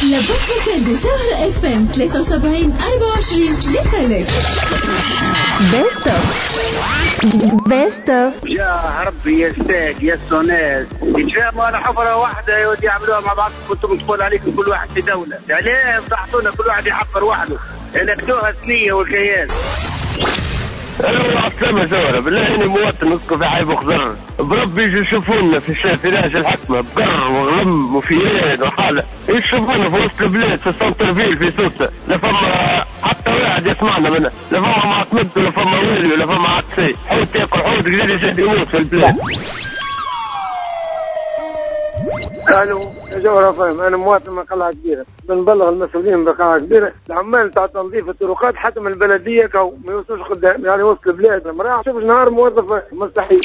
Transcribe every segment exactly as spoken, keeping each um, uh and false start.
لابد وكان بجوهرة اف ام ثلاثة وسبعين أربعة وعشرين للثلاث. بيست اوف بيست اوف. يا ربي يا ستاك يا سوناس يتفاهموا على حفرة واحدة يا ودي يعملوها مع بعض. كنتم تقول عليكم كل واحد في دولة، يعني تعطونا كل واحد يحفر وحده، نكتوها ثنية والكيان. انا عسلامة زهرة بالله اني مواطن نسكن في حي بخضر، بربي يجي يشوفونا في الشافراج الحكمة بقر وغلم وفيان وحالة، يشوفونا في وسط البلاد في سنترفيل في سوسة، لا فما حتى واحد يسمعنا منها، لا فما معتمد ولا فما والي ولا فما عدسي، حوت ياكل حوت قدير يزيد يموت في البلاد. الو يا جوهرة فهم، انا مواطن من قلعة كبيرة، بنبلغ المسؤولين بقلعة كبيرة العمال تاع تنظيف الطرقات حتى من البلدية كو ما يوصلش قدام، يعني وسط البلاد لما راح شوف نهار موظف مستحيل.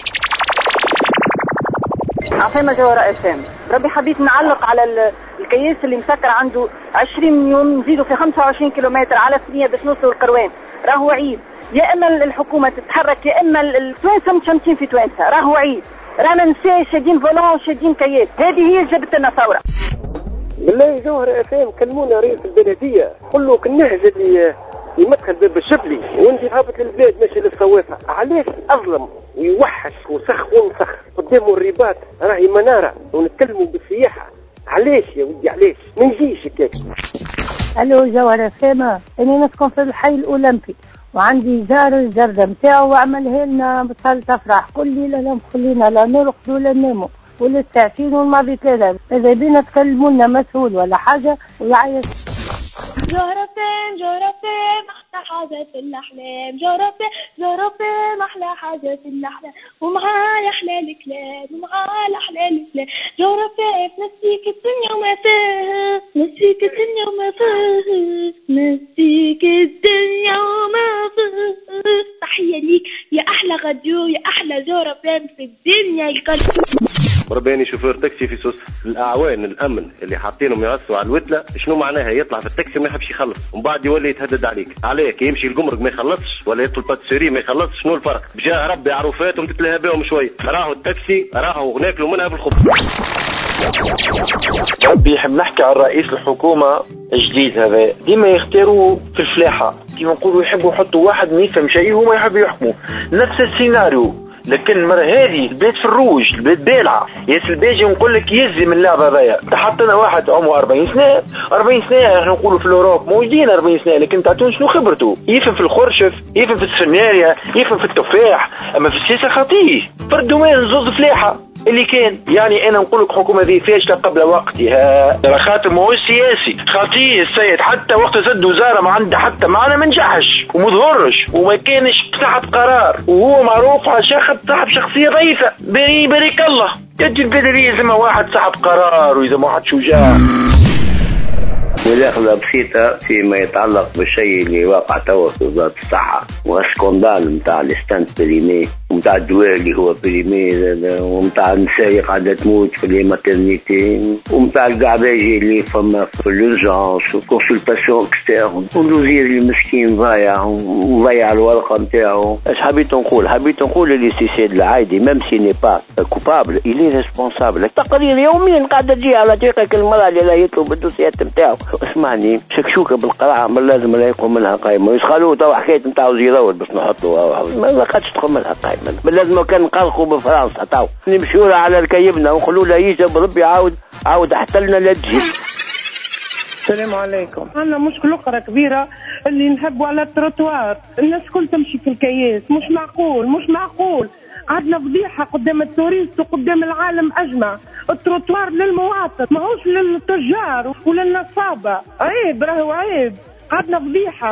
عفايمة جوهرة اف ام، ربي حبيت نعلق على الكياس اللي مسكر عنده عشرين مليون نزيدوا في خمسة وعشرين كيلومتر على ثانية باش نوصلوا القروان، راهو عيب. يا اما الحكومة تتحرك يا اما التوانسة متشمتين في توانسة، راهو عيب. رانا نساء شادين فولون شادين كياس، هذه هي اللي جابت لنا ثورة. بالله جوهرة اف ام كلمونا رئيس البلدية قل له كالنهج اللي يمدخل باب الشبلي وانت هابط للبلاد ماشي للصوافة، علاش اظلم ويوحش وسخ ونسخ قدامه الرباط راهي منارة ونتكلموا بالسياحة، علاش يا ودي علاش ما نجيش هكاك. الو جوهرة فاهمة، انا نسكن في الحي الاولمبي وعندي جار الجردة متاعو وعملها لنا بصالة افراح، كل ليلة لا مخلينا لا نرقدوا ولا نناموا ولا الساعتين والماضي ثلاثة، اذا بينا تكلموا لنا مسؤول ولا حاجة ويعيط. جوهرة فين جوهرة فين أحلى حاجة في الأحلام، جوهرة فين جوهرة فين أحلى حاجة في الأحلام، ومعايا أحلى الكلام ومعايا أحلى الكلام، جوهرة فين نسيك الدنيا وما فيها، نسيك الدنيا وما فيها، نسيك الدنيا وما فيها. تحية ليك يا أحلى غديو يا أحلى جوهرة فين في الدنيا الكل. رباني شوفير تاكسي في سوس، الاعوان الامن اللي حاطينهم يعصوا على الوتله، شنو معناها؟ يطلع في التاكسي ما يحبش يخلص ومن بعد يولي يتهدد عليك، عليك يمشي الجمرك ما يخلصش ولا يدخل باتسيري ما يخلصش، شنو الفرق؟ بجاه ربي عروفاتهم تتلهى بهم شويه، راهو التاكسي راهو ناكلوا منها في الخبز. ربي يحب نحكي على رئيس الحكومه الجديد هذا، ديما يختاروا في الفلاحه كيما نقولوا، يحبوا يحطوا واحد ما يفهم شيء وما يحب يحكموا، نفس السيناريو. لكن المرة هذه البيت في الروج، البيت بالعة ياس الباجي ونقول لك يزي من اللعبة هذايا. تحطنا واحد عمره أربعين سنة، أربعين سنة احنا نقولوا في الأوروب موجودين أربعين سنة، لكن تعطون شنو خبرته؟ يفهم في الخرشف، يفهم في السفناريا، يفهم في التفاح، أما في السياسة خطيه. فردومان زوز فلاحة اللي كان، يعني أنا نقول لك حكومة ذي فاشلة قبل وقتها، ترى خاطر ما هو سياسي، خطيه السيد حتى وقت زد وزارة ما عنده حتى معنا ما نجحش ومظهرش وما كانش صاحب قرار، وهو معروف على شخص صاحب شخصية ضعيفة. بري بريك الله يجي البدرية زي ما واحد صاحب قرار وإذا ما واحد شجاع. مداخلة بسيطة فيما يتعلق بالشيء اللي واقع توا في وزارة الصحة والسكوندال متاع الستانت بريمي ومتاع الدواء اللي هو بريمي ومتاع النساء اللي قاعدة تموت في الماترنيتي ومتاع القعباجي اللي فما في الورجانس وكونسلتاسيون اكسترن والوزير المسكين ضايع وضيع الورقة متاعه. اش حبيت نقول؟ حبيت نقول اللي سيسيد العادي ميم سي ني با كوبابل إلي ريسبونسابل. تقارير يوميا قاعدة تجي على طريقة المرأة اللي لا يطلب الدوسيات متاعه. اسمعني شكشوكه بالقرعه من لازم لا يقوم منها قائمه ويسخلوا تو حكايه نتاع زيراول باش نحطوا ما لقاتش تقوم منها قائمه. بل لازم كان نقلقوا بفرنسا تو نمشيوا على الكيبنا ونقولوا له يجي بربي عاود عاود احتلنا لا تجي. السلام عليكم. عندنا مشكله اخرى كبيره اللي نحبوا على التروتوار، الناس كل تمشي في الكياس، مش معقول مش معقول. عندنا فضيحة قدام التوريست وقدام العالم أجمع. التروتوار للمواطن ماهوش للتجار وللنصابة، عيب راهو عيب، عندنا فضيحة.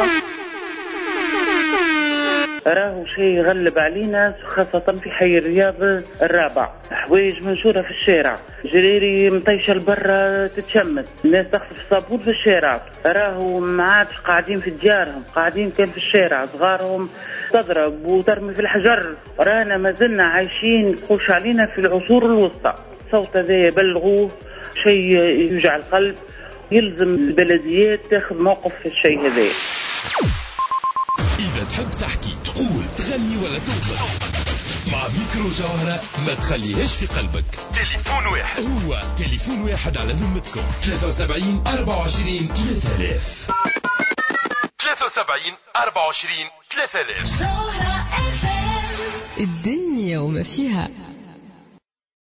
راهو شيء يغلب علينا خاصة في حي الرياض الرابع، حوايج منشورة في الشارع، جريري مطيشة لبرا تتشمس، الناس تخطف صابون في الشارع، راهو ما عادش قاعدين في ديارهم، قاعدين كان في الشارع، صغارهم تضرب وترمي في الحجر. رانا ما زلنا عايشين خوش علينا في العصور الوسطى. صوت هذا يبلغوه شيء يوجع القلب، يلزم البلديات تاخذ موقف في الشيء هذا. إذا تحب تحكي تقول تغني ولا توقف مع ميكرو جوهرة ما تخليهاش في قلبك. تليفون واحد هو تليفون واحد على ذمتكم. ثلاثة وسبعين أربعة وعشرين ثلاثة آلاف ثلاثة وسبعين أربعة وعشرين ثلاثة آلاف. الدنيا وما فيها.